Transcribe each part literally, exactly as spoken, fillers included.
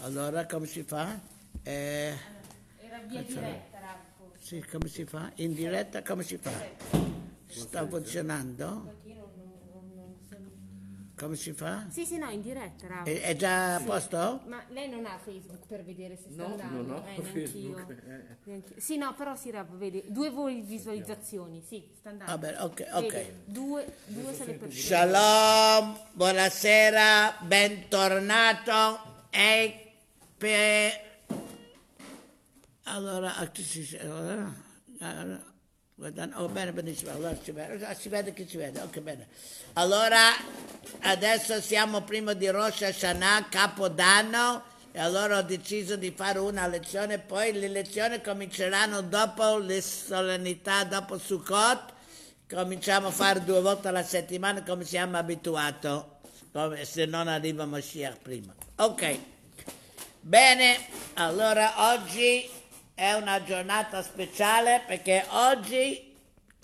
Allora come si fa? Eh, Era via diretta, Raffa. sì, come si fa? In diretta come si fa? Sta funzionando? Come si fa? Sì, sì, no, in diretta, Raffa. È, è già a posto? Ma lei non ha Facebook per vedere se sta No, andando? non ho eh, Facebook, neanch'io. eh. Neanch'io. Sì, no, però si Raffa, vedi, due voi visualizzazioni, sì, sta andando. Va bene, ok, ok. Vedi, due, due se le persone. Shalom, buonasera, bentornato. E per... Allora, ah, sì, sì, allora, allora, guardando, oh, bene, benissimo, allora si vede, ah, si vede che si vede, ok, bene. Allora, adesso siamo prima di Rosh Hashanah, Capodanno, e allora ho deciso di fare una lezione, poi le lezioni cominceranno dopo le solennità, dopo Sukkot, cominciamo a fare due volte alla settimana come siamo abituati, come se non arriva Mashiach prima. Ok, bene, allora oggi è una giornata speciale perché oggi,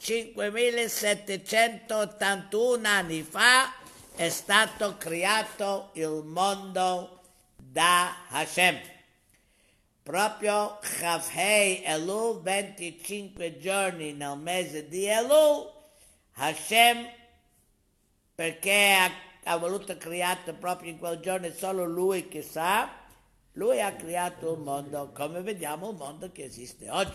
cinquemilasettecentottantuno anni fa, è stato creato il mondo da Hashem. Proprio Chavhei Elul, venticinque giorni nel mese di Elul, Hashem, perché ha, ha voluto creare proprio in quel giorno, solo lui che sa, lui ha creato un mondo, come vediamo, un mondo che esiste oggi.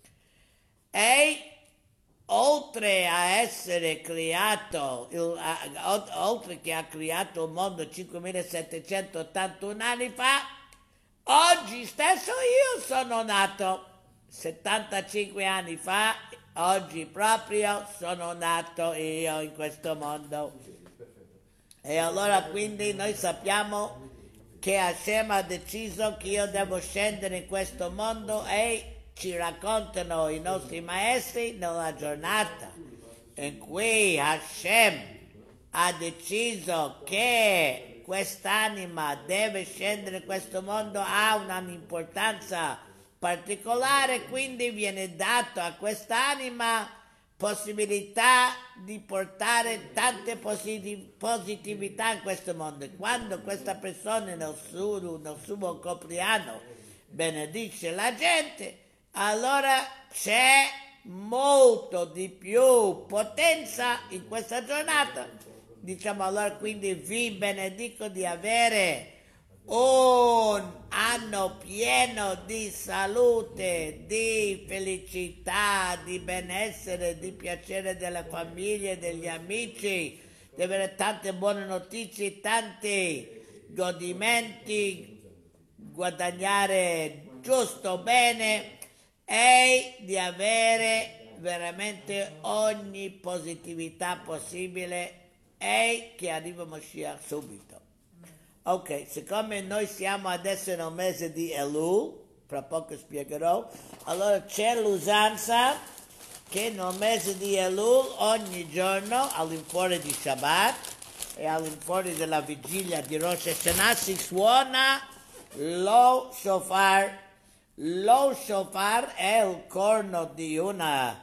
E oltre a essere creato, il, a, oltre che ha creato un mondo cinquemilasettecentottantuno anni fa, oggi stesso io sono nato, settantacinque anni fa, oggi proprio sono nato io in questo mondo. E allora quindi noi sappiamo che Hashem ha deciso che io devo scendere in questo mondo e ci raccontano i nostri maestri nella giornata in cui Hashem ha deciso che quest'anima deve scendere in questo mondo, ha un'importanza particolare, quindi viene dato a quest'anima possibilità di portare tante positiv- positività in questo mondo. Quando questa persona nel suo, nel suo compleanno benedice la gente, allora c'è molto di più potenza in questa giornata. Diciamo allora, quindi vi benedico di avere un anno pieno di salute, di felicità, di benessere, di piacere della famiglia e degli amici, di avere tante buone notizie, tanti godimenti, guadagnare giusto bene e di avere veramente ogni positività possibile e che arriva Mashiach subito. Ok, siccome noi siamo adesso nel mese di Elul, fra poco spiegherò, allora c'è l'usanza che nel mese di Elul ogni giorno all'infuori di Shabbat e all'infuori della vigilia di Rosh Hashanah si suona lo shofar. Lo shofar è il corno di una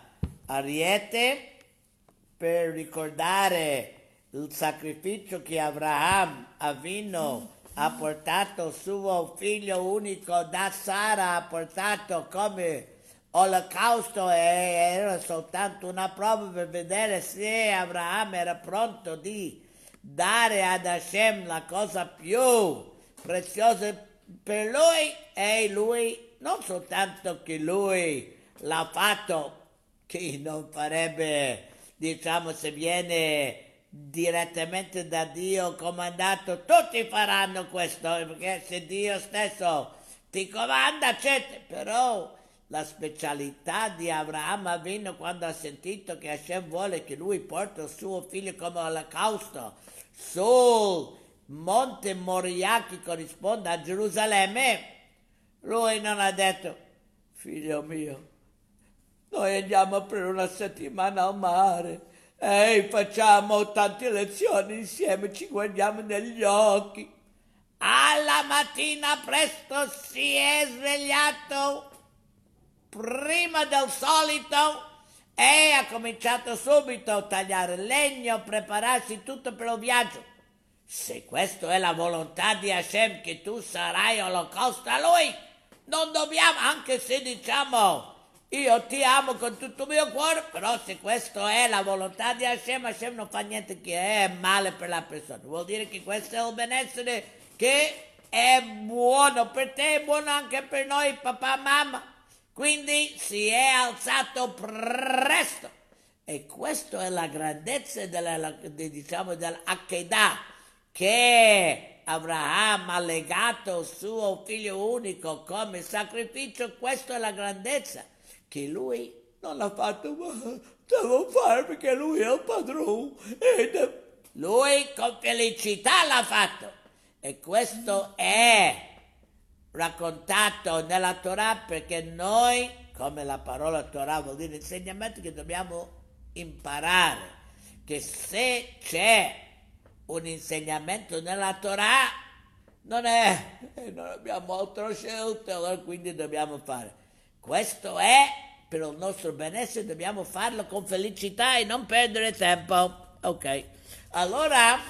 ariete per ricordare il sacrificio che Abraham Avinu ha portato, suo figlio unico da Sara ha portato come olocausto, e era soltanto una prova per vedere se Abraham era pronto di dare ad Hashem la cosa più preziosa per lui, e lui non soltanto che lui l'ha fatto, che non farebbe, diciamo, se viene direttamente da Dio comandato, tutti faranno questo, perché se Dio stesso ti comanda, c'è, però la specialità di Abraham Avinu, quando ha sentito che Hashem vuole che lui porti il suo figlio come olocausto sul monte Moria che corrisponde a Gerusalemme, lui non ha detto: figlio mio, noi andiamo per una settimana al mare, ehi, facciamo tante lezioni insieme, ci guardiamo negli occhi. Alla mattina presto si è svegliato prima del solito e ha cominciato subito a tagliare legno, prepararsi tutto per il viaggio. se questa è la volontà di Hashem che tu sarai olocausto a lui, non dobbiamo, anche se diciamo io ti amo con tutto il mio cuore, però se questa è la volontà di Hashem, Hashem non fa niente che è male per la persona. Vuol dire che questo è il benessere che è buono per te, è buono anche per noi, papà e mamma. Quindi si è alzato presto. E questa è la grandezza della, diciamo, dell'Akedah che Abraham ha legato il suo figlio unico come sacrificio. Questa è la grandezza che lui non l'ha fatto, ma devo fare perché lui è il padrone. E lui con felicità l'ha fatto. E questo è raccontato nella Torah perché noi, come la parola Torah vuol dire insegnamento, che dobbiamo imparare che se c'è un insegnamento nella Torah non è, non abbiamo altra scelta, allora quindi dobbiamo fare. Questo è per il nostro benessere, dobbiamo farlo con felicità e non perdere tempo. Ok, allora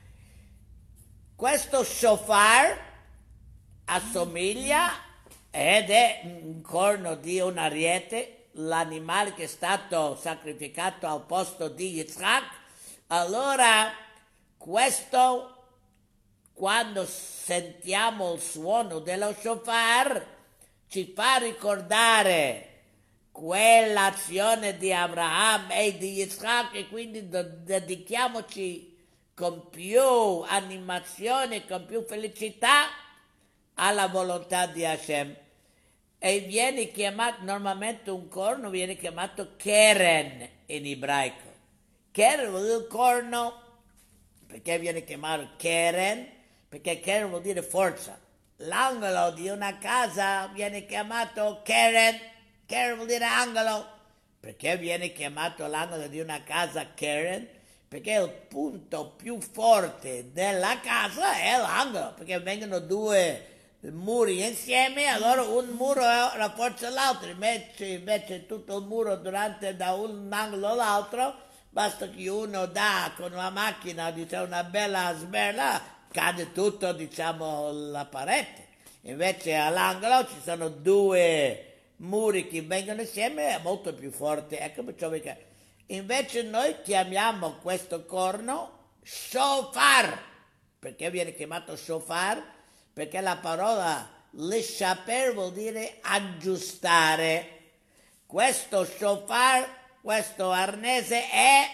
questo shofar assomiglia ed è un corno di un ariete, l'animale che è stato sacrificato al posto di Yitzhak. Allora questo, quando sentiamo il suono dello shofar, ci fa ricordare quell'azione di Abraham e di Yitzhak, e quindi dedichiamoci con più animazione, con più felicità alla volontà di Hashem. E viene chiamato, normalmente un corno viene chiamato keren in ebraico. Keren vuol dire corno. Perché viene chiamato keren? Perché keren vuol dire forza. L'angolo di una casa viene chiamato keren. Keren vuol dire angolo. Perché viene chiamato l'angolo di una casa keren? Perché il punto più forte della casa è l'angolo, perché vengono due muri insieme, allora un muro rafforza l'altro, invece, invece tutto il muro durante da un angolo all'altro, basta che uno dà con una macchina, diciamo, una bella sberla, cade tutto, diciamo, la parete. Invece all'angolo ci sono due muri che vengono insieme, è molto più forte. Ecco perciò che invece noi chiamiamo questo corno shofar. Perché viene chiamato shofar? Perché la parola lishaper vuol dire aggiustare. Questo shofar, questo arnese è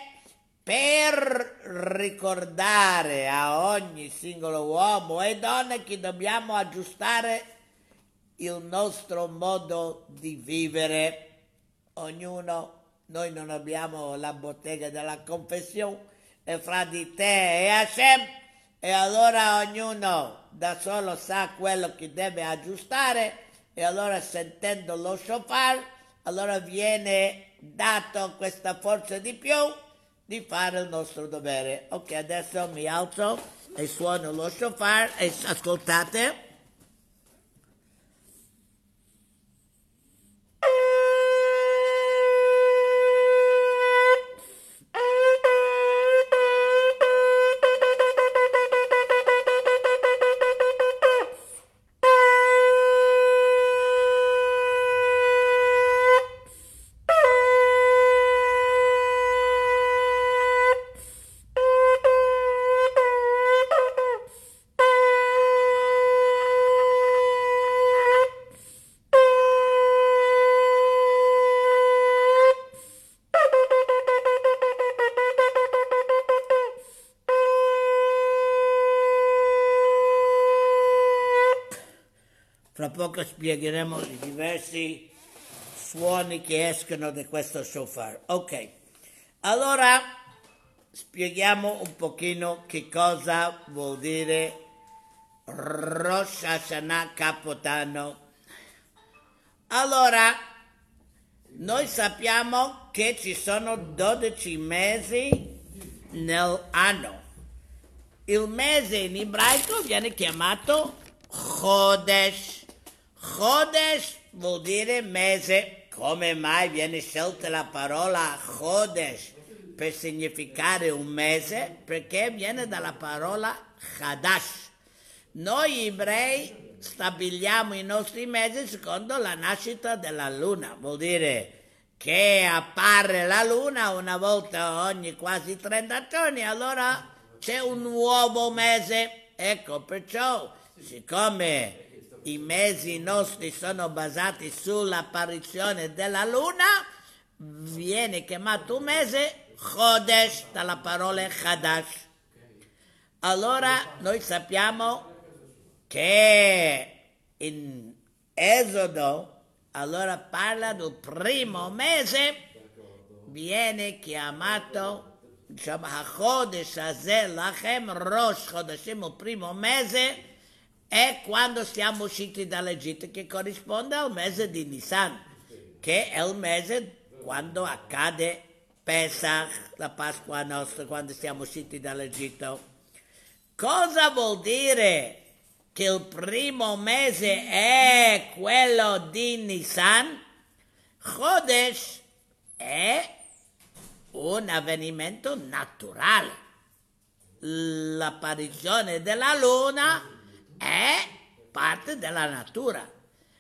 per ricordare a ogni singolo uomo e donna che dobbiamo aggiustare il nostro modo di vivere. Ognuno, noi non abbiamo la bottega della confessione, è fra di te e Hashem, e allora ognuno da solo sa quello che deve aggiustare, e allora sentendo lo shofar, allora viene dato questa forza di più di fare il nostro dovere. Ok, adesso mi alzo e suono lo shofar e ascoltate. Fra poco spiegheremo i diversi suoni che escono da questo shofar. Ok, allora spieghiamo un pochino che cosa vuol dire Rosh Hashanah, Capodanno. Allora, noi sappiamo che ci sono dodici mesi nell'anno. Il mese in ebraico viene chiamato Chodesh. Chodesh vuol dire mese. Come mai viene scelta la parola Chodesh per significare un mese perché viene dalla parola Hadash. Noi ebrei stabiliamo i nostri mesi secondo la nascita della luna, vuol dire che appare la luna una volta ogni quasi trenta giorni, allora c'è un nuovo mese. Ecco, perciò, siccome i mesi nostri sono basati sull'apparizione della luna, viene chiamato un mese Chodesh, dalla parola Hadash. Allora noi sappiamo che in Esodo allora parla del primo mese, viene chiamato, diciamo, HaChodesh Hazel Lachem Rosh Chodeshim, il primo mese è quando siamo usciti dall'Egitto, che corrisponde al mese di Nisan, che è il mese quando accade Pesach, la Pasqua nostra, quando siamo usciti dall'Egitto. Cosa vuol dire che il primo mese è quello di Nisan? Chodesh è un avvenimento naturale. L'apparizione della luna è parte della natura.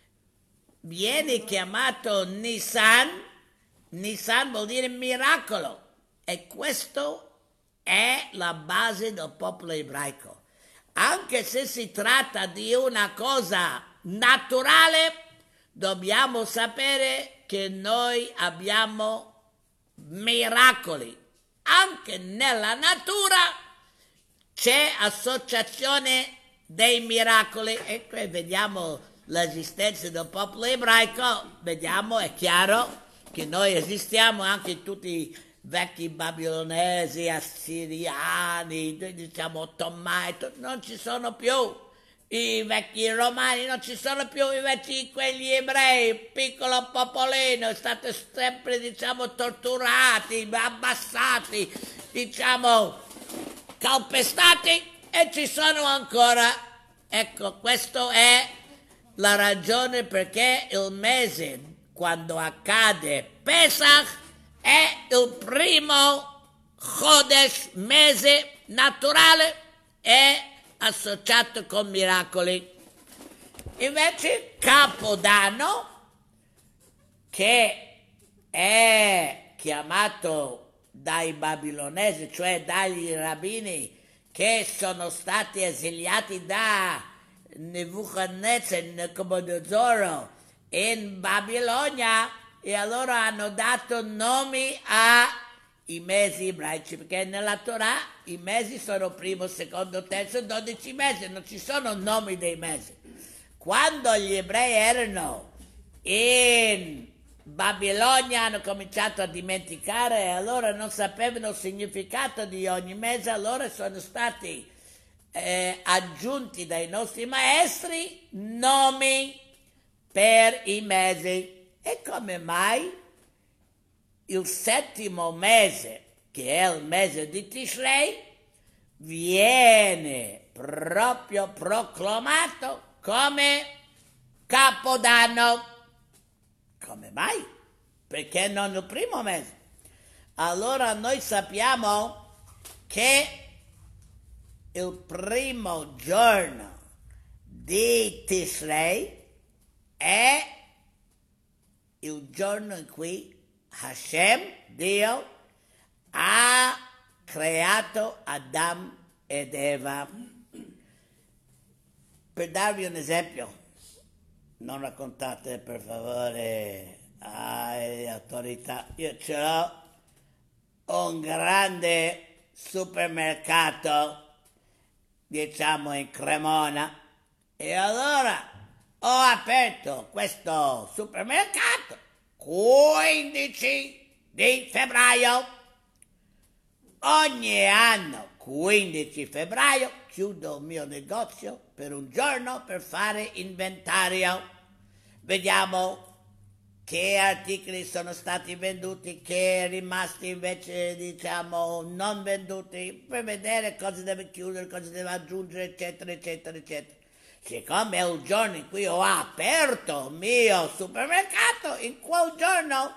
Viene chiamato Nisan. Nisan vuol dire miracolo. E questo è la base del popolo ebraico. Anche se si tratta di una cosa naturale, dobbiamo sapere che noi abbiamo miracoli. Anche nella natura c'è associazione dei miracoli. E qui vediamo l'esistenza del popolo ebraico, vediamo, è chiaro che noi esistiamo anche in tutti i vecchi babilonesi, assiriani, diciamo ottomani, non ci sono più, i vecchi romani non ci sono più, invece quegli ebrei, piccolo popolino, state sempre, diciamo, torturati, abbassati, diciamo, calpestati, e ci sono ancora. Ecco, questa è la ragione perché il mese, quando accade Pesach, è il primo Chodesh, mese naturale, è associato con miracoli. Invece Capodanno, che è chiamato dai babilonesi, cioè dagli rabbini che sono stati esiliati da Nebuchadnezzar, Nabucodonosor in Babilonia, e allora hanno dato nomi ai mesi ebraici, perché nella Torah i mesi sono primo, secondo, terzo, dodici mesi, non ci sono nomi dei mesi. Quando gli ebrei erano in Babilonia hanno cominciato a dimenticare, e allora non sapevano il significato di ogni mese, allora sono stati eh, aggiunti dai nostri maestri nomi per i mesi. E come mai il settimo mese, che è il mese di Tishrei, viene proprio proclamato come Capodanno? Come mai? Perché non il primo mese? Allora noi sappiamo che il primo giorno di Tishrei è il giorno in cui Hashem, Dio, ha creato Adam ed Eva. Per darvi un esempio, non raccontate per favore alle autorità, io ce l'ho un grande supermercato, diciamo in Cremona, e allora ho aperto questo supermercato quindici di febbraio. Ogni anno, quindici febbraio, chiudo il mio negozio per un giorno per fare inventario. Vediamo che articoli sono stati venduti, che rimasti invece, diciamo, non venduti, per vedere cosa deve chiudere, cosa deve aggiungere, eccetera, eccetera, eccetera. Siccome è il giorno in cui ho aperto il mio supermercato, in quel giorno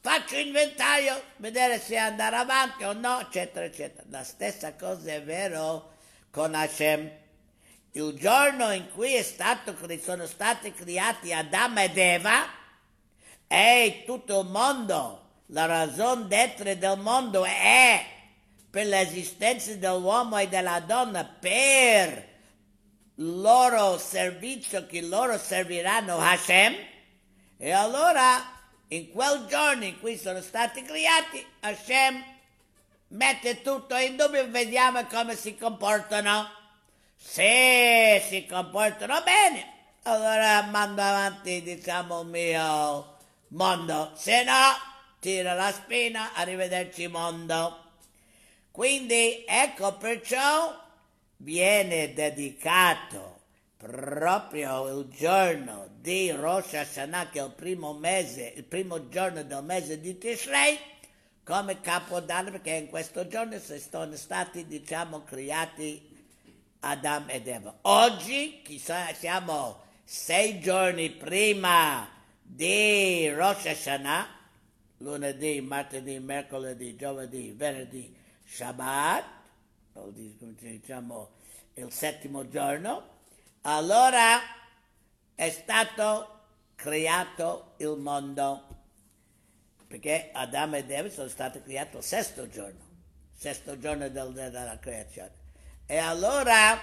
faccio inventario, vedere se andare avanti o no, eccetera, eccetera. La stessa cosa è vero con Hashem. Il giorno in cui è stato, sono stati creati Adamo ed Eva e tutto il mondo, la ragione d'essere del mondo è per l'esistenza dell'uomo e della donna, per il loro servizio che loro serviranno Hashem, e allora in quel giorno in cui sono stati creati, Hashem mette tutto in dubbio, vediamo come si comportano. Se si comportano bene, allora mando avanti, diciamo, il mio mondo. Se no, tira la spina, arrivederci mondo. Quindi ecco perciò viene dedicato proprio il giorno di Rosh Hashanah, che è il primo mese, il primo giorno del mese di Tishrei, come Capodanno, perché in questo giorno sono stati, diciamo, creati Adamo ed Eva. Oggi, chissà, siamo sei giorni prima di Rosh Hashanah, lunedì, martedì, mercoledì, giovedì, venerdì, Shabbat, diciamo il settimo giorno. Allora è stato creato il mondo, perché Adamo ed Eva sono stati creati il sesto giorno, sesto giorno del, della creazione. E allora,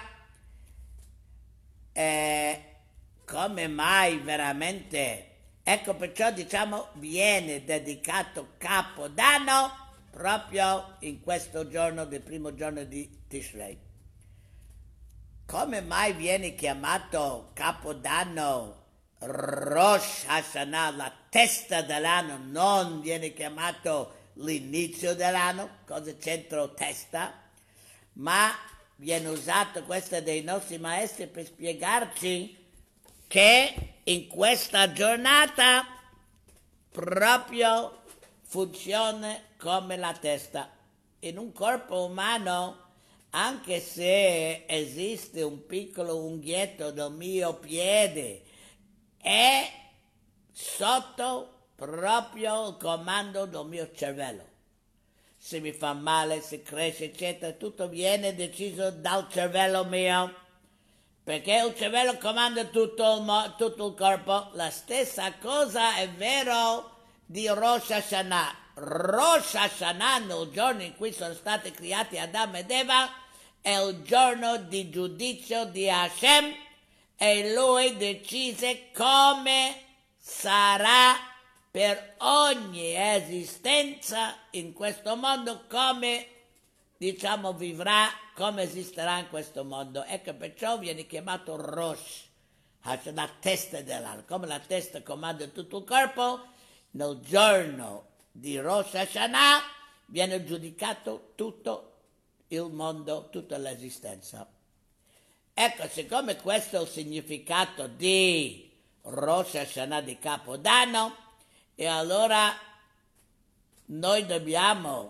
eh, come mai veramente, ecco perciò diciamo viene dedicato Capodanno proprio in questo giorno, del primo giorno di Tishrei. Come mai viene chiamato Capodanno Rosh Hashanah, la testa dell'anno, non viene chiamato l'inizio dell'anno? Cosa c'entra testa? Ma viene usato questo dai nostri maestri per spiegarci che in questa giornata proprio funziona come la testa. In un corpo umano, anche se esiste un piccolo unghietto del mio piede, è sotto proprio il comando del mio cervello. Se mi fa male, se cresce, eccetera, tutto viene deciso dal cervello mio, perché il cervello comanda tutto il, mo- tutto il corpo. La stessa cosa è vero di Rosh Hashanah. Rosh Hashanah, nel giorno in cui sono stati creati Adamo ed Eva, è il giorno di giudizio di Hashem, e lui decise come sarà per ogni esistenza in questo mondo, come, diciamo, vivrà, come esisterà in questo mondo. Ecco perciò viene chiamato Rosh Hashanah, la testa dell'anno. Come la testa comanda tutto il corpo, nel giorno di Rosh Hashanah viene giudicato tutto il mondo, tutta l'esistenza. Ecco, siccome questo è il significato di Rosh Hashanah, di Capodanno, e allora noi dobbiamo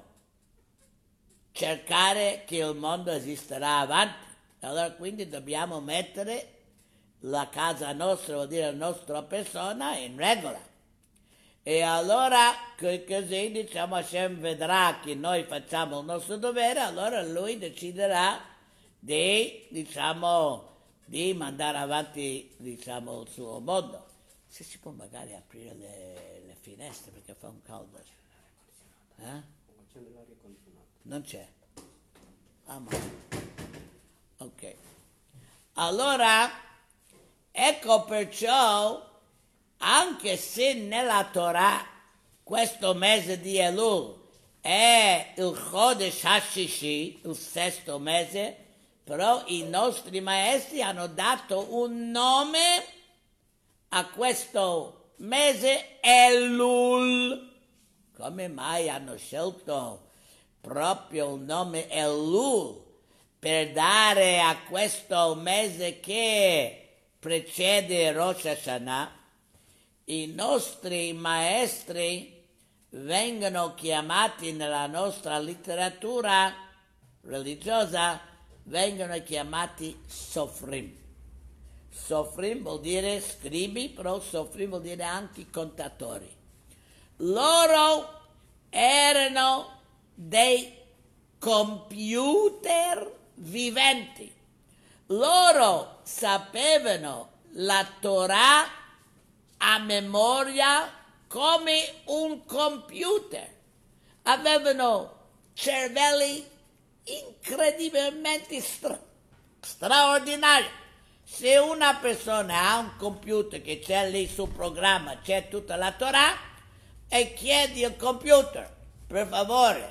cercare che il mondo esisterà avanti. Allora quindi dobbiamo mettere la casa nostra, vuol dire la nostra persona, in regola. E allora così, diciamo, Hashem vedrà che noi facciamo il nostro dovere, allora lui deciderà di, diciamo, di mandare avanti, diciamo, il suo mondo. Se si può magari aprire le, le finestre perché fa un caldo. Eh? Non c'è. Ah, ma... Ok. Allora, ecco perciò, anche se nella Torah questo mese di Elul è il Chodesh Hashishi, il sesto mese, però i nostri maestri hanno dato un nome a questo mese, Elul. Come mai hanno scelto proprio il nome Elul per dare a questo mese che precede Rosh Hashanah? I nostri maestri vengono chiamati nella nostra letteratura religiosa, vengono chiamati Sofrim. Sofrim vuol dire scribi, però Sofrim vuol dire anche contatori. loro erano dei computer viventi. Loro sapevano la Torah a memoria come un computer. Avevano cervelli incredibilmente stra- straordinari. Se una persona ha un computer che c'è lì sul programma, c'è tutta la Torah, e chiedi al computer, per favore,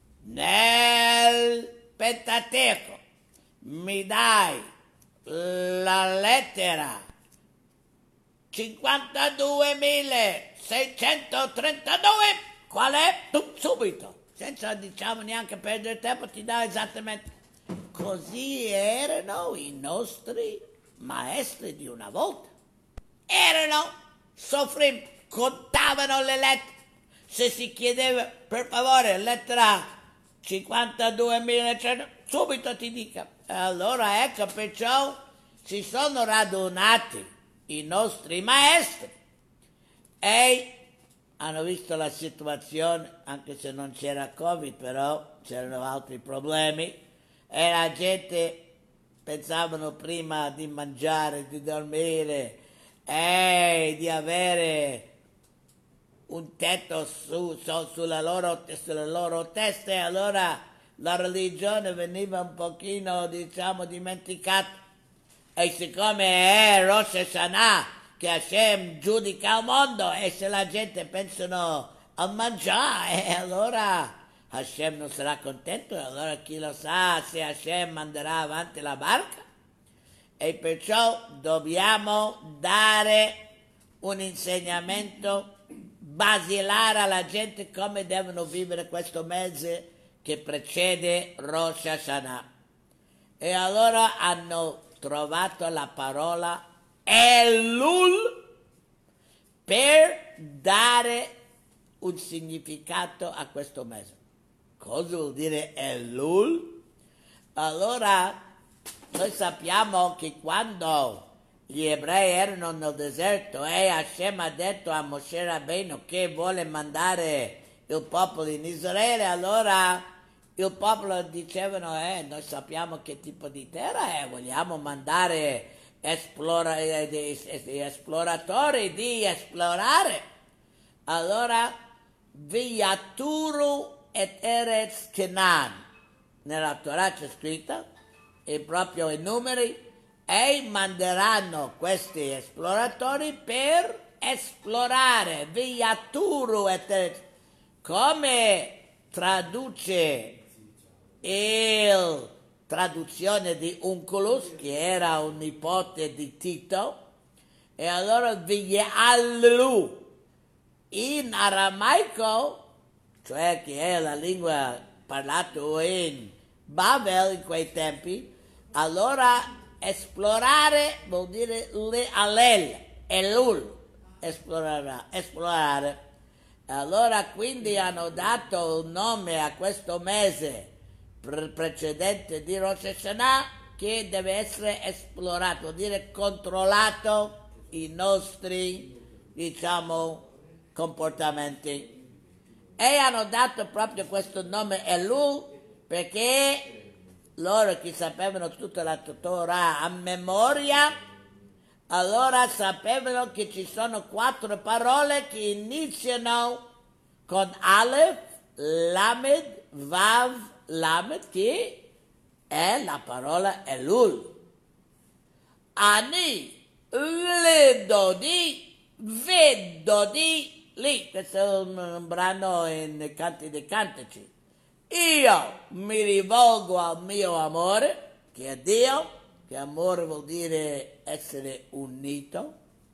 nel Pentateuco mi dai la lettera cinquantaduemilaseicentotrentadue, qual è? Tu, subito, senza diciamo neanche perdere tempo, ti dà esattamente. Così erano i nostri maestri di una volta. Erano soffrimenti, contavano le lettere. Se si chiedeva, per favore, lettera cinquantaduemila, subito ti dica. Allora ecco, perciò si sono radunati i nostri maestri e hanno visto la situazione, anche se non c'era Covid, però c'erano altri problemi, e la gente pensavano prima di mangiare, di dormire e di avere un tetto su, su, sulla loro, sulle loro teste, allora la religione veniva un pochino, diciamo, dimenticata. E siccome è Rosh Hashanah, che Hashem giudica il mondo, e se la gente pensano a mangiare, e allora Hashem non sarà contento, e allora chi lo sa se Hashem manderà avanti la barca. E perciò dobbiamo dare un insegnamento basilare alla gente come devono vivere questo mese che precede Rosh Hashanah. E allora hanno trovato la parola Elul per dare un significato a questo mese. Cosa vuol dire Elul? Allora noi sappiamo che quando gli ebrei erano nel deserto e Hashem ha detto a Moshe Rabbeinu che vuole mandare il popolo in Israele, allora il popolo dicevano, eh, noi sappiamo che tipo di terra è, vogliamo mandare esplora, eh, di, esploratori di esplorare. Allora, Viaturu et Eretz Kenan, nella Torah c'è scritto, e proprio i numeri, e manderanno questi esploratori per esplorare. Viaturu et Eretz, come traduce il traduzione di Onkelos, che era un nipote di Tito, e allora Viallu in aramaico, cioè che è la lingua parlata in Babel in quei tempi, allora esplorare vuol dire le alel, elul, esplorare, esplorare. Allora quindi hanno dato un nome a questo mese pre- precedente di Rosh Hashanah che deve essere esplorato, vuol dire controllato i nostri, diciamo, comportamenti. E hanno dato proprio questo nome Elul perché loro che sapevano tutta la Torah a memoria, allora sapevano che ci sono quattro parole che iniziano con Aleph, Lamed, Vav, Lamed, che è la parola Elul. Ani, ledo di, vedo di, lì, questo è un, un brano in Canti dei Cantici. Io mi rivolgo al mio amore, che è Dio, che amore vuol dire essere unito.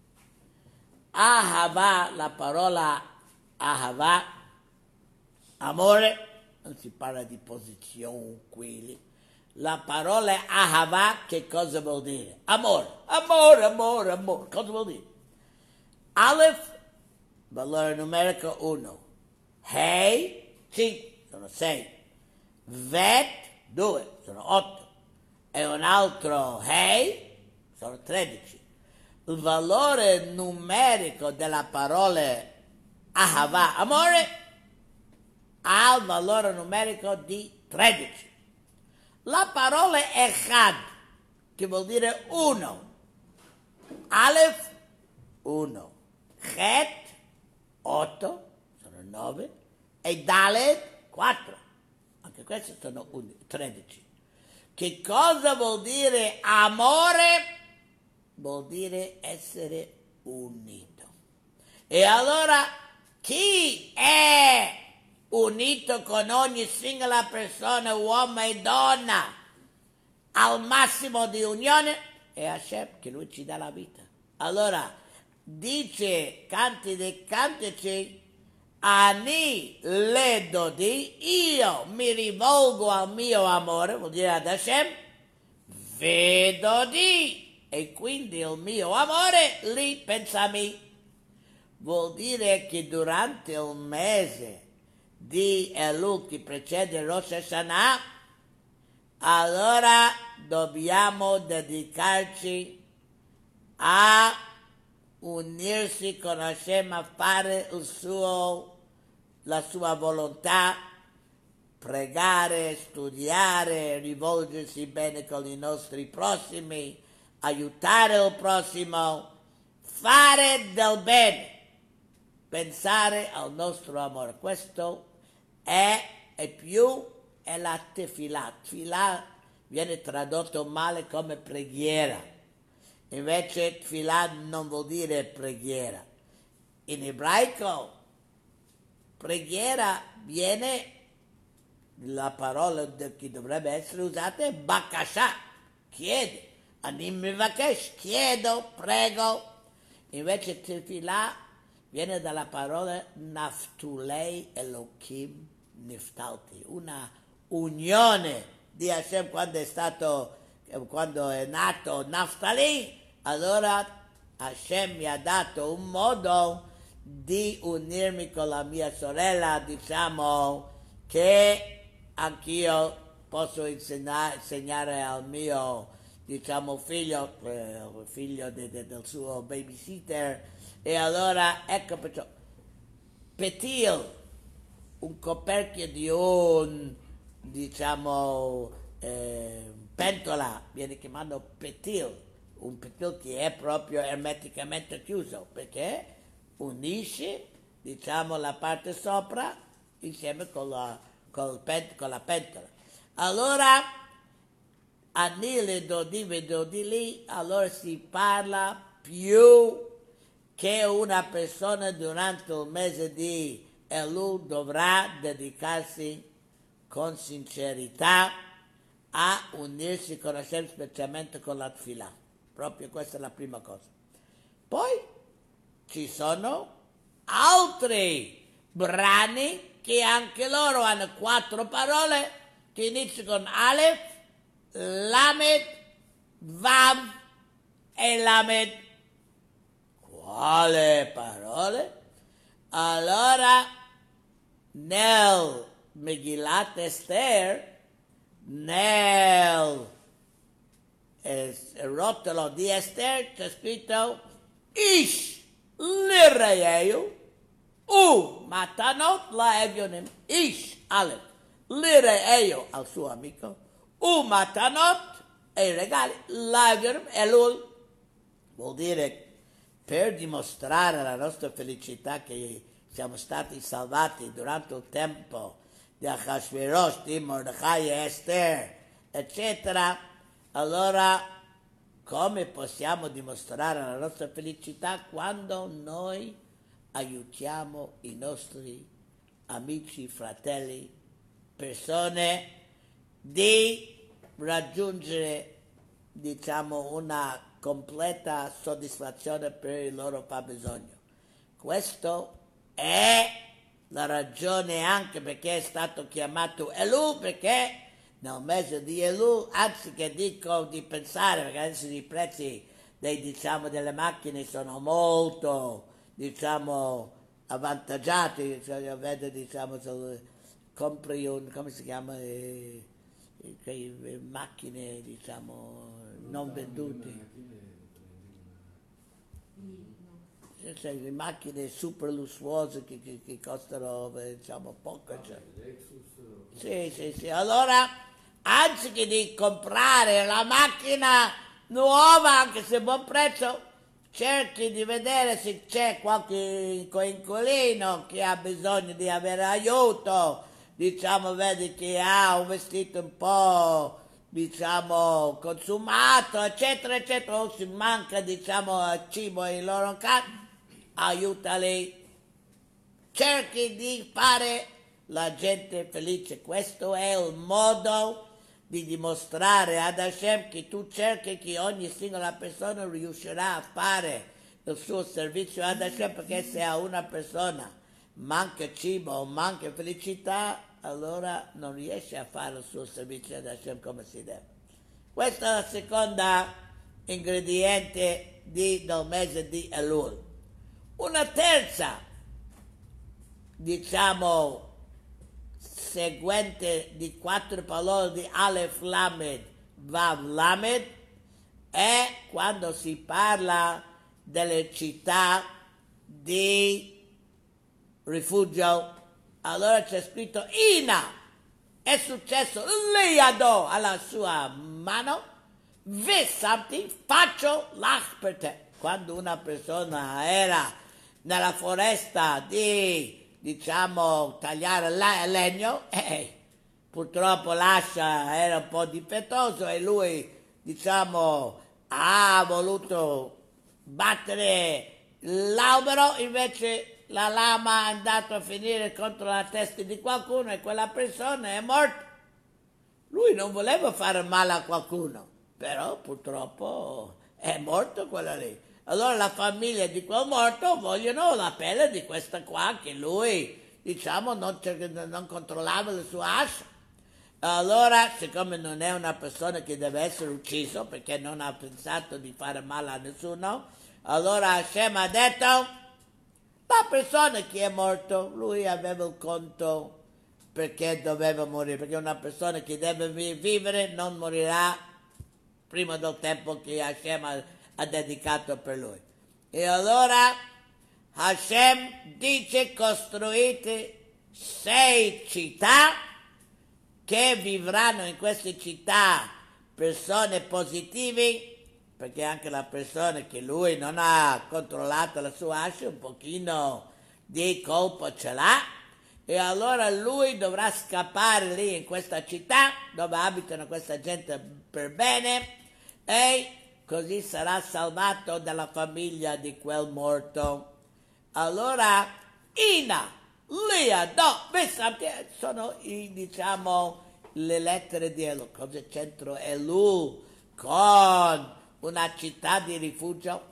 Ahava, la parola Ahava, amore, non si parla di posizione qui. La parola Ahava che cosa vuol dire? Amore, amore, amore, amore, cosa vuol dire? Aleph, valore numerico uno. Hei, cinque, sono sei. Vet, due, sono otto. E un altro Hei, sono tredici. Il valore numerico della parola Ahava, amore, ha il valore numerico di tredici. La parola Echad, che vuol dire uno, Aleph, uno, Het, otto, sono nove, e Dalet, quattro. Anche questi sono tredici. Che cosa vuol dire amore? Vuol dire essere unito. E allora chi è unito con ogni singola persona, uomo e donna, al massimo di unione? È Hashem, che lui ci dà la vita. Allora, dice Canti dei Cantici, Ani le dodi, io mi rivolgo al mio amore, vuol dire ad Hashem, vedo di, e quindi il mio amore li pensami. Vuol dire che durante il mese di Elul che precede Rosh Hashanah, allora dobbiamo dedicarci a unirsi con Hashem, a fare il suo, la sua volontà, pregare, studiare, rivolgersi bene con i nostri prossimi, aiutare il prossimo, fare del bene, pensare al nostro amore. Questo è, è più, è la tefillah. Tefillah viene tradotto male come preghiera. Invece tefillah non vuol dire preghiera. In ebraico preghiera viene, la parola che dovrebbe essere usata è bakasha, chiede. Anim mivakesh, chiedo, prego. Invece tefillah viene dalla parola naftulei Elohim niftalti, una unione di Hashem quando è stato, quando è nato Naftali, allora Hashem mi ha dato un modo di unirmi con la mia sorella, diciamo che anch'io posso insegnare, insegnare al mio, diciamo, figlio, eh, figlio de, de, del suo babysitter, e allora ecco perciò Petil, un coperchio di un, diciamo, eh, pentola, viene chiamato Petil, un Petil che è proprio ermeticamente chiuso, perché unisce, diciamo, la parte sopra insieme con la, con pent- con la pentola. Allora, Anile Dodi Vedodi lì, allora si parla più che una persona durante il mese di Elul dovrà dedicarsi con sincerità a unirsi con Hashem, specialmente con la Tfilah. Proprio questa è la prima cosa. Poi ci sono altri brani che anche loro hanno quattro parole che iniziano con Aleph, Lamed, Vav e Lamed. Quale parole? Allora, nel Megillat Esther, nel rotolo di Esther c'è scritto Ish lireeu u matanot la evionim. Ish, Aleph, lireeu al suo amico, u matanot e i regali, la evionim, Elul. Vuol dire, per dimostrare la nostra felicità che siamo stati salvati durante il tempo di Achashverosh, di Mordechai e Esther, eccetera, allora come possiamo dimostrare la nostra felicità quando noi aiutiamo i nostri amici, fratelli, persone di raggiungere, diciamo, una completa soddisfazione per il loro fabbisogno. Questo è la ragione anche perché è stato chiamato Elul, perché nel mese di Elul, anziché dico di pensare, perché adesso i prezzi dei, diciamo, delle macchine sono molto, diciamo, avvantaggiati, cioè, vedo, diciamo, se compri un, come si chiama, eh, eh, macchine, diciamo, non vendute. cioè, le macchine super lussuose che, che, che costano, diciamo, poco. Cioè. Sì, sì, sì. Allora, anziché di comprare la macchina nuova, anche se a buon prezzo, cerchi di vedere se c'è qualche coinquilino che ha bisogno di avere aiuto, diciamo, vedi che ha un vestito un po', diciamo, consumato, eccetera, eccetera, o si manca, diciamo, cibo in loro casa, aiutali. Cerchi di fare la gente felice. Questo è il modo di dimostrare ad Hashem che tu cerchi che ogni singola persona riuscirà a fare il suo servizio ad Hashem, perché se a una persona manca cibo o manca felicità, allora non riesce a fare il suo servizio ad Hashem come si deve. Questa è la seconda ingrediente di, del mese di Elul. Una terza, diciamo, seguente di quattro parole di Aleph Lamed Vav Lamed è quando si parla delle città di rifugio. Allora c'è scritto Ina, è successo Liado alla sua mano, Vesamti, faccio l'ach per te. Quando una persona era nella foresta di, diciamo, tagliare la, legno, eh, purtroppo l'ascia era un po' difettoso e lui, diciamo, ha voluto battere l'albero, invece la lama è andata a finire contro la testa di qualcuno e quella persona è morta. Lui non voleva fare male a qualcuno, però purtroppo è morto quella lì. Allora la famiglia di quel morto vogliono la pelle di questa qua che lui, diciamo, non, non controllava la sua ascia. Allora, siccome non è una persona che deve essere ucciso perché non ha pensato di fare male a nessuno, allora Hashem ha detto, la persona che è morto, lui aveva il conto perché doveva morire, perché una persona che deve vivere non morirà prima del tempo che Hashem ha, ha dedicato per lui. E allora Hashem dice costruite sei città che vivranno in queste città persone positive, perché anche la persona che lui non ha controllato la sua ascia un pochino di colpa ce l'ha, e allora lui dovrà scappare lì in questa città dove abitano questa gente per bene e così sarà salvato dalla famiglia di quel morto. Allora Ina, Lia, Do, Besam, che sono i, diciamo, le lettere di Elul. Cosa c'entra Elul con una città di rifugio?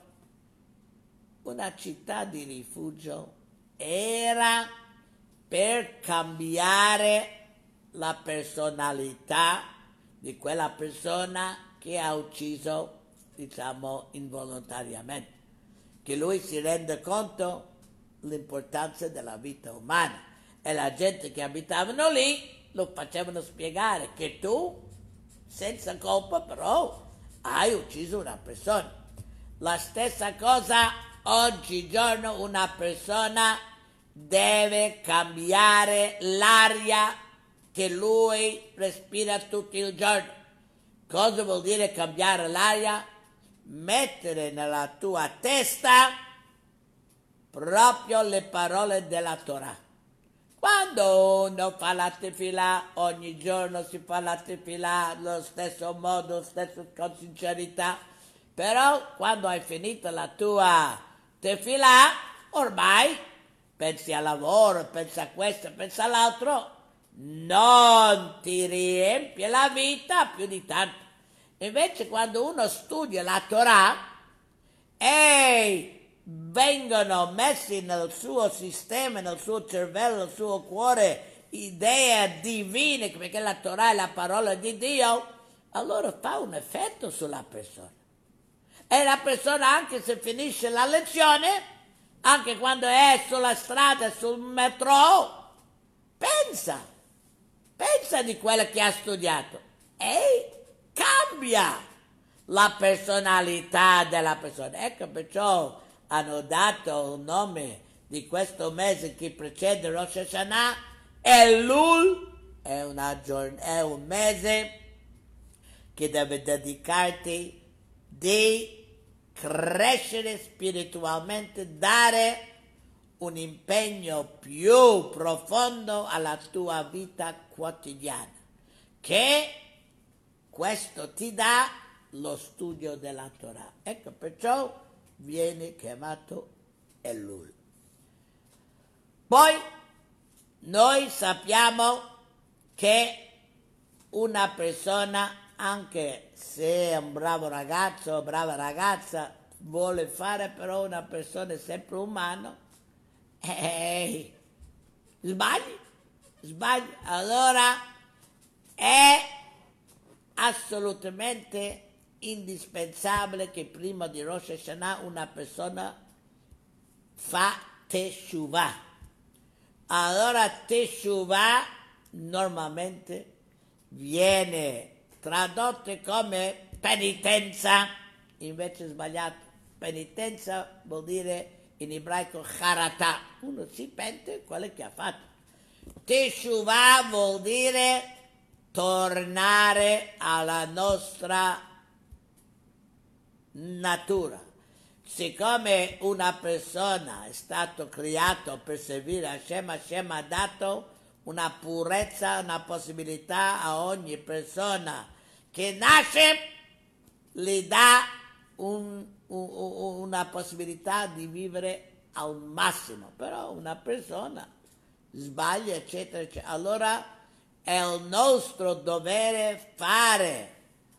Una città di rifugio era per cambiare la personalità di quella persona che ha ucciso, diciamo, involontariamente, che lui si rende conto dell'importanza della vita umana e la gente che abitavano lì lo facevano spiegare che tu, senza colpa però, hai ucciso una persona. La stessa cosa oggigiorno, una persona deve cambiare l'aria che lui respira tutto il giorno. Cosa vuol dire cambiare l'aria? Mettere nella tua testa proprio le parole della Torah. Quando uno fa la tefilà, ogni giorno si fa la tefilà allo stesso modo, stesso, con sincerità, però quando hai finito la tua tefilà, ormai pensi al lavoro, pensi a questo, pensi all'altro, non ti riempie la vita più di tanto. Invece quando uno studia la Torah e vengono messi nel suo sistema, nel suo cervello, nel suo cuore, idee divine, perché la Torah è la parola di Dio, allora fa un effetto sulla persona. E la persona, anche se finisce la lezione, anche quando è sulla strada, sul metro, pensa, pensa di quello che ha studiato e cambia la personalità della persona. Ecco perciò hanno dato il nome di questo mese che precede Rosh Hashanah, Elul è, una giorn- è un mese che deve dedicarti di crescere spiritualmente, dare un impegno più profondo alla tua vita quotidiana, che questo ti dà lo studio della Torah. Ecco, perciò viene chiamato Elul. Poi noi sappiamo che una persona, anche se è un bravo ragazzo o brava ragazza, vuole fare, però una persona è sempre umano, e sbagli, sbagli. Allora è assolutamente indispensabile che prima di Rosh Hashanah una persona fa teshuvah. Allora teshuvah normalmente viene tradotto come penitenza, invece è sbagliato. Penitenza vuol dire in ebraico charata, uno si pente di quello che ha fatto. Teshuvah vuol dire tornare alla nostra natura. Siccome una persona è stato creato per servire Hashem, Hashem ha dato una purezza, una possibilità a ogni persona che nasce, gli dà un, un, una possibilità di vivere al massimo. Però una persona sbaglia, eccetera, eccetera. Allora è il nostro dovere fare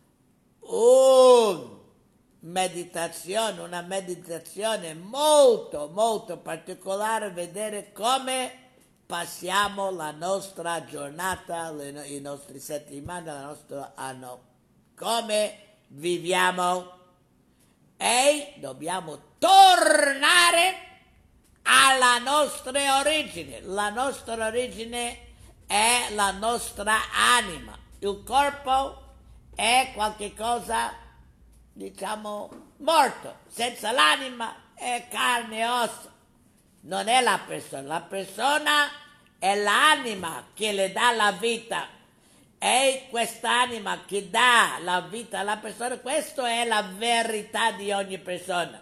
un meditazione, una meditazione molto molto particolare, vedere come passiamo la nostra giornata, le, i nostri settimane, il nostro anno, come viviamo, e dobbiamo tornare alla nostra origine. La nostra origine è la nostra anima. Il corpo è qualche cosa, diciamo, morto. Senza l'anima è carne e ossa. Non è la persona. La persona è l'anima che le dà la vita. E quest'anima che dà la vita alla persona, questa è la verità di ogni persona.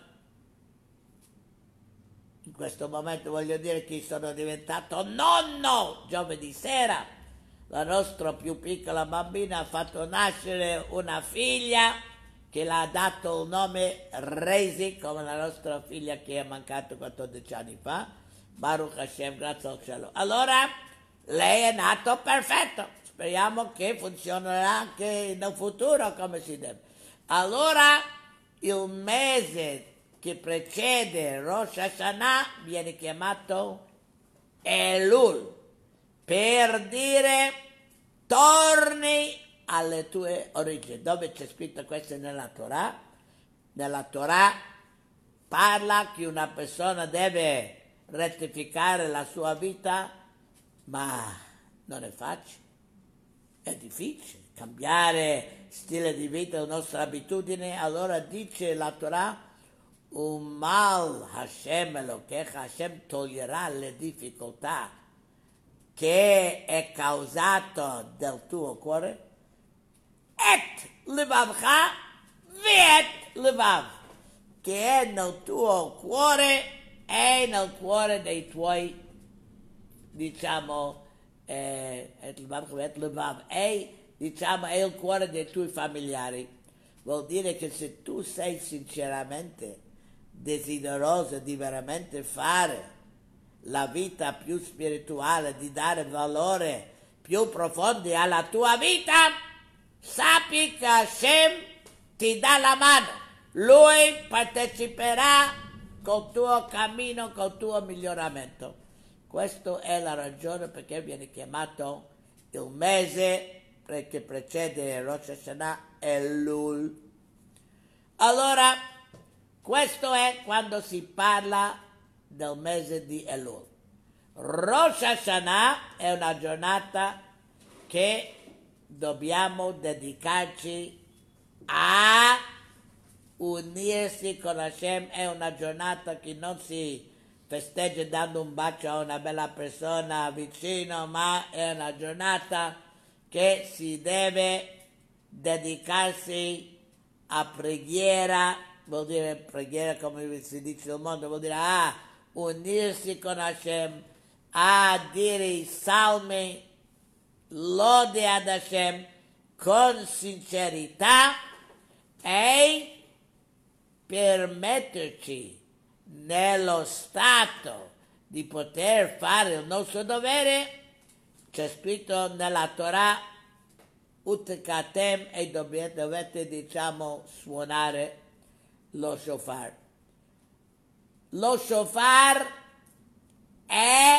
In questo momento voglio dire che sono diventato nonno giovedì sera. La nostra più piccola bambina ha fatto nascere una figlia che l'ha dato il nome Reisi, come la nostra figlia che è mancata quattordici anni fa. Baruch Hashem, grazie al cielo. Allora, lei è nato perfetto. Speriamo che funzionerà anche nel futuro come si deve. Allora, il mese che precede Rosh Hashanah viene chiamato Elul, per dire torni alle tue origini. Dove c'è scritto questo nella Torah? Nella Torah parla che una persona deve rettificare la sua vita, ma non è facile, è difficile cambiare stile di vita, la nostra abitudine. Allora dice la Torah, un mal Hashem lo che Hashem toglierà le difficoltà che è causato del tuo cuore, et levavcha viet levav, che è nel tuo cuore e nel cuore dei tuoi, diciamo, eh, et levavcha viet levav, e diciamo è il cuore dei tuoi familiari. Vuol dire che se tu sei sinceramente desideroso di veramente fare la vita più spirituale, di dare valore più profondo alla tua vita, sappi che Hashem ti dà la mano. Lui parteciperà col tuo cammino, col tuo miglioramento. Questa è la ragione perché viene chiamato il mese che precede Rosh Hashanah Elul. Allora, questo è quando si parla del mese di Elul. Rosh Hashanah è una giornata che dobbiamo dedicarci a un unirsi con Hashem è una giornata che non si festeggia dando un bacio a una bella persona vicino, ma è una giornata che si deve dedicarsi a preghiera, vuol dire preghiera come si dice nel mondo, vuol dire a unirsi con Hashem, a dire i salmi, lode ad Hashem con sincerità e permetterci nello stato di poter fare il nostro dovere. C'è scritto nella Torah Utkatem e dovete, dovete diciamo suonare lo shofar. Lo shofar è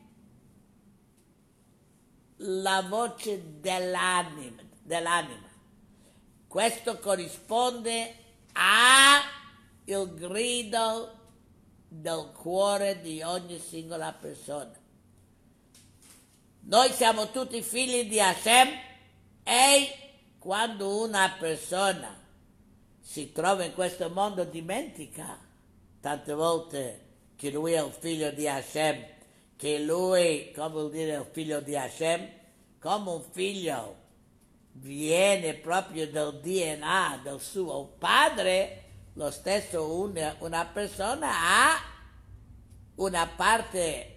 la voce dell'anima, dell'anima. Questo corrisponde al grido del cuore di ogni singola persona. Noi siamo tutti figli di Hashem e quando una persona si trova in questo mondo dimentica tante volte che lui è il figlio di Hashem, che lui, come vuol dire il figlio di Hashem, come un figlio viene proprio del D N A del suo padre, lo stesso una, una persona ha una parte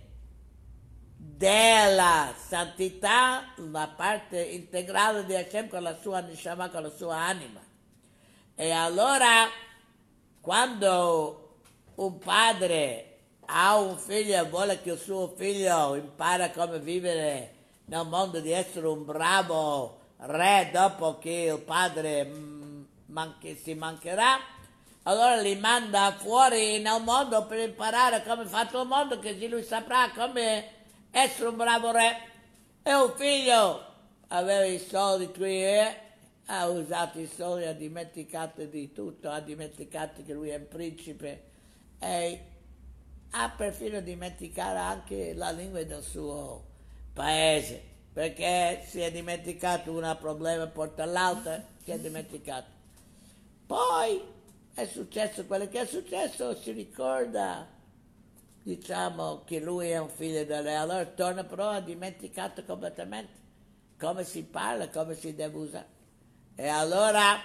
della santità, una parte integrale di Hashem con la sua neshama, con la sua anima. E allora quando un padre ha un figlio e vuole che il suo figlio impara come vivere nel mondo, di essere un bravo re dopo che il padre manche, si mancherà, allora li manda fuori nel mondo per imparare come è fatto il mondo, così lui saprà come essere un bravo re. E un figlio aveva i soldi qui e ha usato i soldi, ha dimenticato di tutto, ha dimenticato che lui è un principe e ha perfino dimenticato anche la lingua del suo paese, perché si è dimenticato un problema porta all'altro, si è dimenticato. Poi è successo quello che è successo, si ricorda, diciamo, che lui è un figlio del re, allora torna però ha dimenticato completamente come si parla, come si deve usare. E allora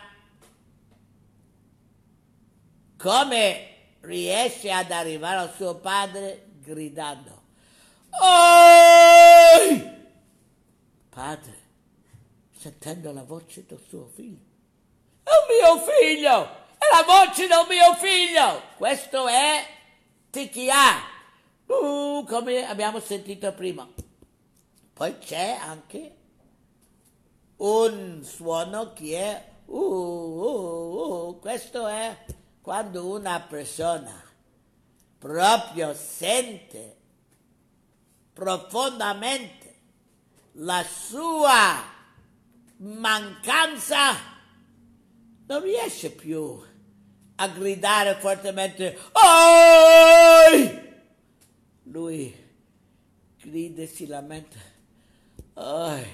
come riesce ad arrivare al suo padre? Gridando: Oi! Padre, sentendo la voce del suo figlio. È il mio figlio! È la voce del mio figlio! Questo è Tichia, uh, come abbiamo sentito prima. Poi c'è anche un suono che è uh, uh, uh. Questo è quando una persona proprio sente profondamente la sua mancanza, non riesce più a gridare fortemente Oi! Lui grida e si lamenta Oi,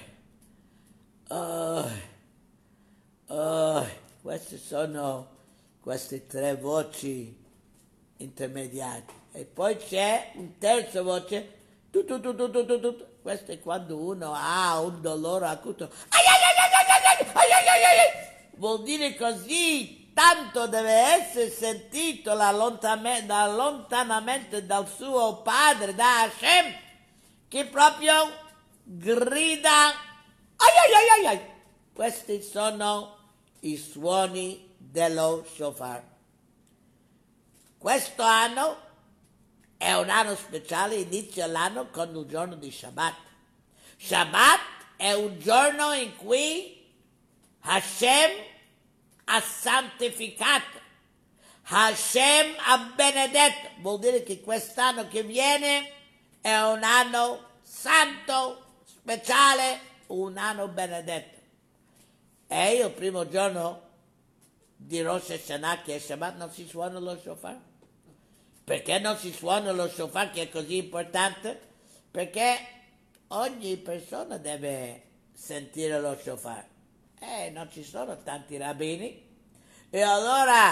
oi, oi. Queste sono queste tre voci intermediarie. E poi c'è un terzo voce tu, tu, tu, tu, tu, tu, tu. Questo è quando uno ha un dolore acuto. Ai, ai, ai, ai, ai, ai, ai, ai, ai. Vuol dire così tanto deve essere sentito l'allontanamento dal suo padre, da Hashem, che proprio grida ai, ai, ai, ai, ai. Questi sono i suoni dello shofar. Questo anno è un anno speciale, inizia l'anno con il giorno di Shabbat. Shabbat è un giorno in cui Hashem ha santificato, Hashem ha benedetto. Vuol dire che quest'anno che viene è un anno santo, speciale, un anno benedetto. E il primo giorno di Rosh Hashanah, che è Shabbat, non si suona lo shofar. Perché non si suona lo shofar, che è così importante? Perché ogni persona deve sentire lo shofar. Eh, non ci sono tanti rabbini. E allora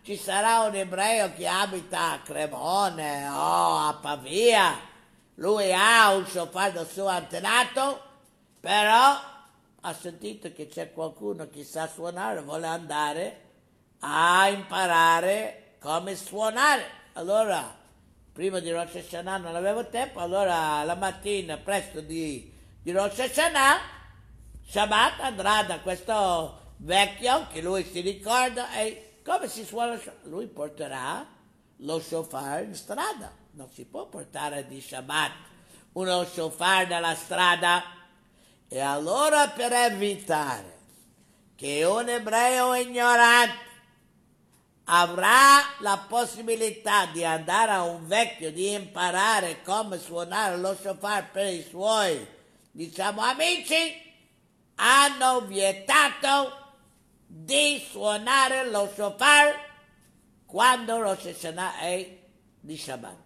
ci sarà un ebreo che abita a Cremone o a Pavia, lui ha un shofar del suo antenato, però ha sentito che c'è qualcuno che sa suonare, vuole andare a imparare come suonare. Allora, prima di Rosh Hashanah non avevo tempo, allora la mattina presto di, di Rosh Hashanah, Shabbat andrà da questo vecchio che lui si ricorda e come si suona lo shofar? Lui porterà lo shofar in strada. Non si può portare di Shabbat uno shofar dalla strada. E allora per evitare che un ebreo ignorante avrà la possibilità di andare a un vecchio, di imparare come suonare lo shofar per i suoi, diciamo, amici, hanno vietato di suonare lo shofar quando Rosh Hashanah è di Shabbat.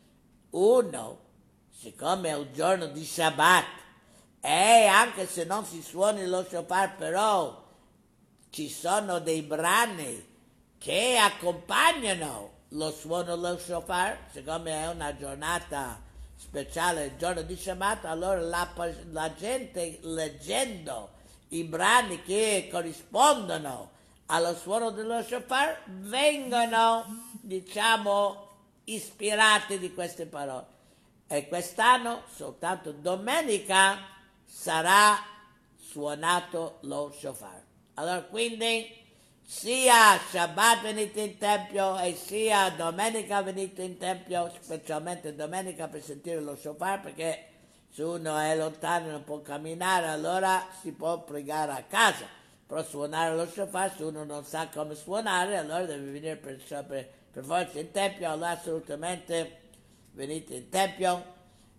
Uno, siccome è un giorno di Shabbat, e anche se non si suoni lo shofar, però ci sono dei brani che accompagnano lo suono dello shofar, siccome è una giornata speciale, il giorno di Shabbat, allora la, la gente leggendo i brani che corrispondono allo suono dello shofar vengono, diciamo, ispirati di queste parole. E quest'anno, soltanto domenica, sarà suonato lo shofar. Allora, quindi, sia Shabbat venite in tempio e sia domenica venite in tempio, specialmente domenica per sentire lo shofar, perché se uno è lontano e non può camminare, allora si può pregare a casa. Però suonare lo shofar, se uno non sa come suonare, allora deve venire per, per, per forza in tempio, allora assolutamente venite in tempio.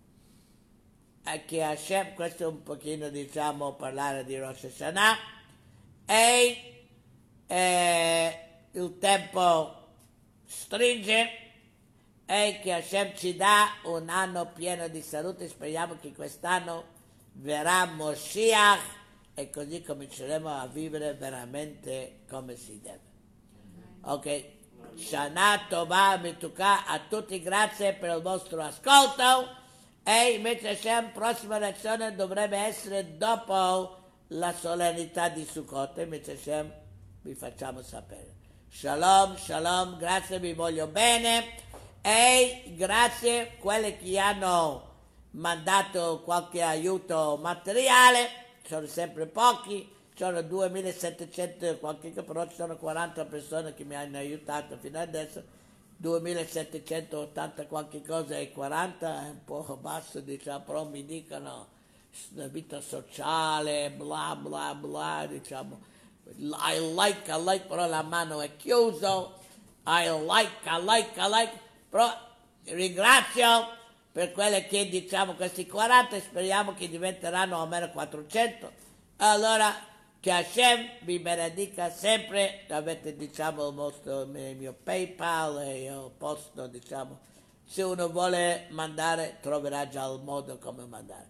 E che Hashem, questo è un pochino, diciamo, parlare di Rosh Hashanah, e eh, il tempo stringe, e che Hashem ci dà un anno pieno di salute. Speriamo che quest'anno verrà Moshiach e così cominceremo a vivere veramente come si deve. Ok, Shana Tova Mituka, a tutti grazie per il vostro ascolto, e invece Hashem, prossima lezione dovrebbe essere dopo la solennità di Sukkot, invece Hashem vi facciamo sapere. Shalom, shalom, grazie, vi voglio bene. E grazie a quelli che hanno mandato qualche aiuto materiale, sono sempre pochi, sono duemilasettecento qualche, però ci sono quaranta persone che mi hanno aiutato fino adesso, duemilasettecentottanta qualche cosa e quaranta è un po' basso, diciamo, però mi dicono la vita sociale, bla bla bla, diciamo, I like, I like, però la mano è chiusa, I like, I like, I like. Però ringrazio per quelle che, diciamo, questi quaranta, e speriamo che diventeranno almeno quattrocento. Allora, che Hashem vi benedica sempre. Avete, diciamo, il, vostro, il mio PayPal e io posto, diciamo, se uno vuole mandare troverà già il modo come mandare.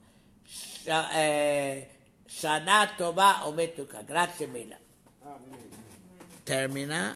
Shana Tova Umetuka, grazie mille. Termina.